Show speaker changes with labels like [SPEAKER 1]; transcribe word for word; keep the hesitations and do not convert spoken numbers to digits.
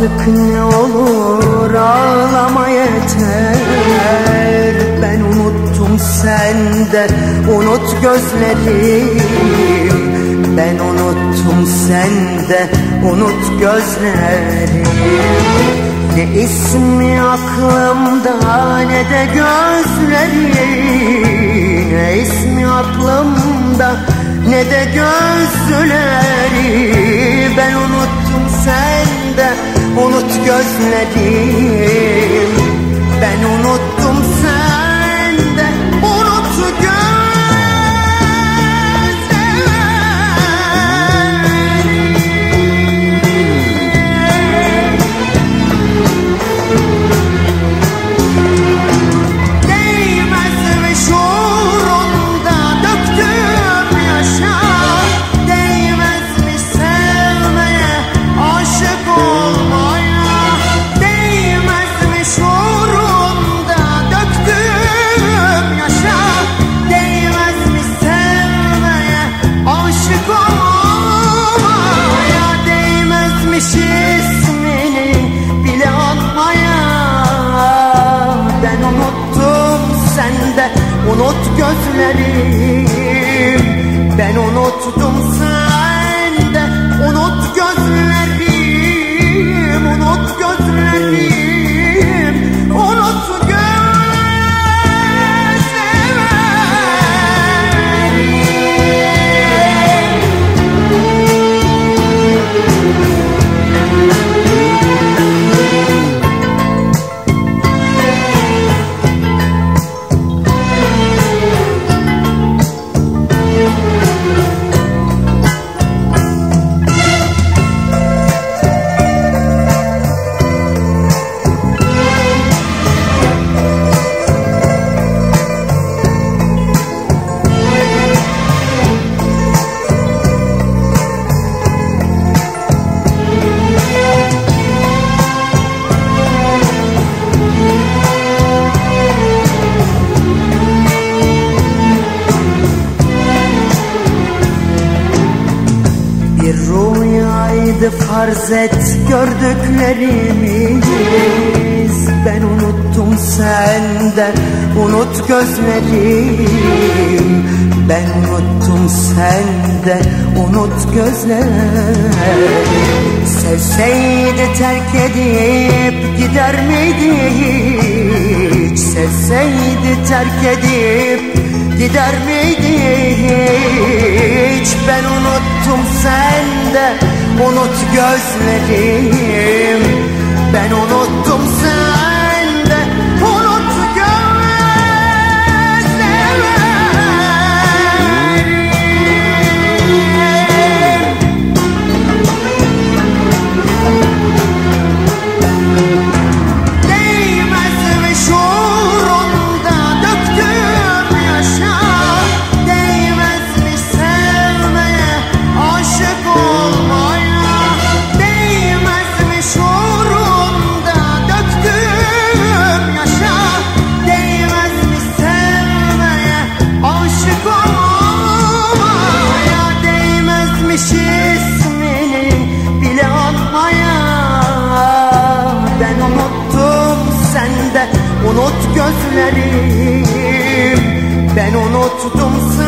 [SPEAKER 1] Artık ne olur ağlama yeter. Ben unuttum, sen de unut gözlerim. Ben unuttum, sen de unut gözlerim. Ne ismi aklımda ne de gözleri. Ne ismi aklımda ne de gözleri. Ben unuttum, sen de unut gözlerim. Ben unuttum, sen de unut gözlerim. Unut gözlerim. Ben unuttum, sen de unut gözlerim. Unut gözlerim. Unut rüyaydı farz et gördüklerimiz. Ben unuttum, sen de unut gözlerim. Ben unuttum, sen de unut gözlerim. Sevseydi terk edip gider miydi hiç? Sevseydi terk edip gider miydi hiç? Ben unuttum, sen de unut gözlerim. Ben unuttum, sen de unut unut gözlerim. Ben unuttum.